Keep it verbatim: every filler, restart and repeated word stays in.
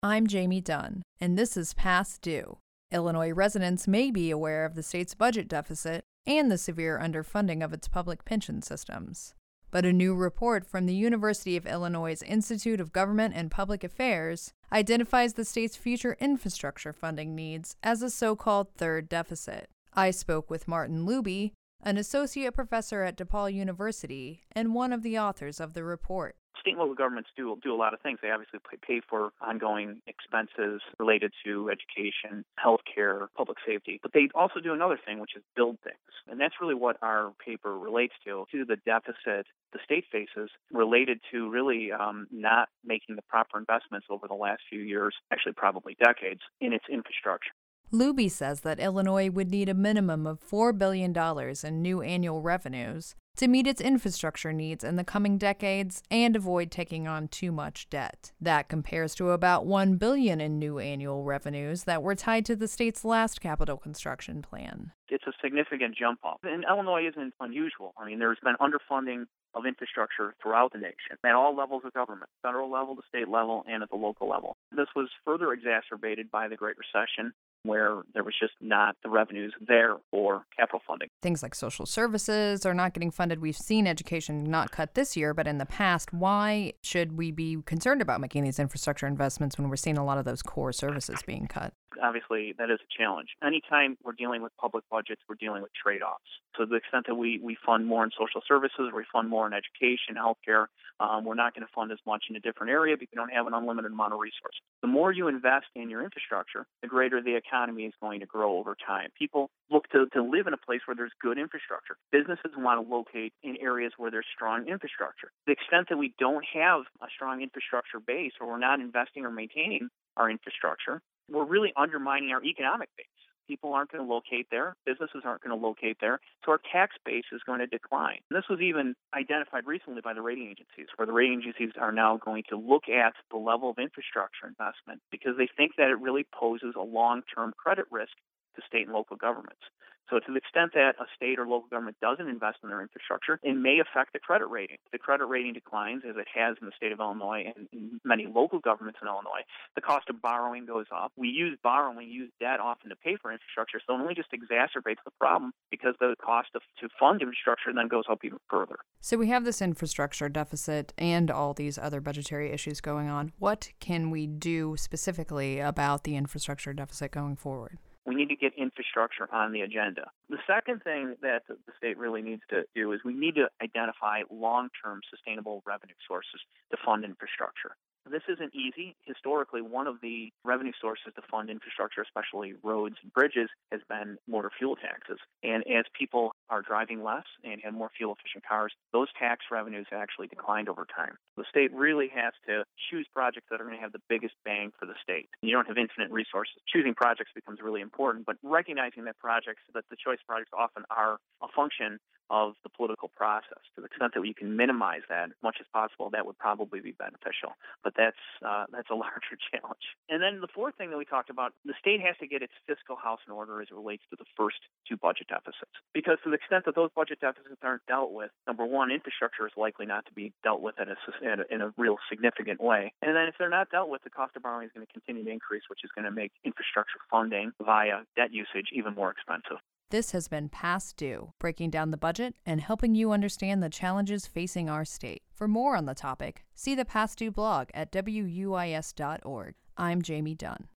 I'm Jamie Dunn, and this is Past Due. Illinois residents may be aware of the state's budget deficit and the severe underfunding of its public pension systems. But a new report from the University of Illinois' Institute of Government and Public Affairs identifies the state's future infrastructure funding needs as a so-called third deficit. I spoke with Martin Luby, an associate professor at DePaul University and one of the authors of the report. State and local governments do do a lot of things. They obviously pay for ongoing expenses related to education, healthcare, public safety. But they also do another thing, which is build things. And that's really what our paper relates to, to the deficit the state faces related to really um, not making the proper investments over the last few years, actually probably decades, in its infrastructure. Luby says that Illinois would need a minimum of four billion dollars in new annual revenues to meet its infrastructure needs in the coming decades and avoid taking on too much debt. That compares to about one billion dollars in new annual revenues that were tied to the state's last capital construction plan. It's a significant jump up. And Illinois isn't unusual. I mean, there's been underfunding of infrastructure throughout the nation at all levels of government, federal level, the state level, and at the local level. This was further exacerbated by the Great Recession, where there was just not the revenues there for capital funding. Things like social services are not getting funded. We've seen education not cut this year, but in the past. Why should we be concerned about making these infrastructure investments when we're seeing a lot of those core services being cut? Obviously, that is a challenge. Anytime we're dealing with public budgets, we're dealing with trade-offs. So to the extent that we, we fund more in social services, we fund more in education, healthcare, um, we're not going to fund as much in a different area because we don't have an unlimited amount of resources. The more you invest in your infrastructure, the greater the economy is going to grow over time. People look to, to live in a place where there's good infrastructure. Businesses want to locate in areas where there's strong infrastructure. To the extent that we don't have a strong infrastructure base or we're not investing or maintaining our infrastructure, we're really undermining our economic base. People aren't going to locate there. Businesses aren't going to locate there. So our tax base is going to decline. And this was even identified recently by the rating agencies, where the rating agencies are now going to look at the level of infrastructure investment because they think that it really poses a long-term credit risk to state and local governments. So to the extent that a state or local government doesn't invest in their infrastructure, it may affect the credit rating. If the credit rating declines, as it has in the state of Illinois and in many local governments in Illinois, the cost of borrowing goes up. We use borrowing, we use debt often to pay for infrastructure, so it only just exacerbates the problem because the cost of, to fund infrastructure then goes up even further. So we have this infrastructure deficit and all these other budgetary issues going on. What can we do specifically about the infrastructure deficit going forward? We need to get infrastructure on the agenda. The second thing that the state really needs to do is we need to identify long-term sustainable revenue sources to fund infrastructure. This isn't easy. Historically, one of the revenue sources to fund infrastructure, especially roads and bridges, has been motor fuel taxes. And as people are driving less and have more fuel-efficient cars, those tax revenues actually declined over time. The state really has to choose projects that are going to have the biggest bang for the state. You don't have infinite resources. Choosing projects becomes really important, but recognizing that projects, that the choice projects often are a function of the political process. To the extent that you can minimize that as much as possible, that would probably be beneficial. But that's uh, that's a larger challenge. And then the fourth thing that we talked about, the state has to get its fiscal house in order as it relates to the first two budget deficits. Because to the extent that those budget deficits aren't dealt with, number one, infrastructure is likely not to be dealt with in a, in a, in a real significant way. And then if they're not dealt with, the cost of borrowing is going to continue to increase, which is going to make infrastructure funding via debt usage even more expensive. This has been Past Due, breaking down the budget and helping you understand the challenges facing our state. For more on the topic, see the Past Due blog at W U I S dot org. I'm Jamie Dunn.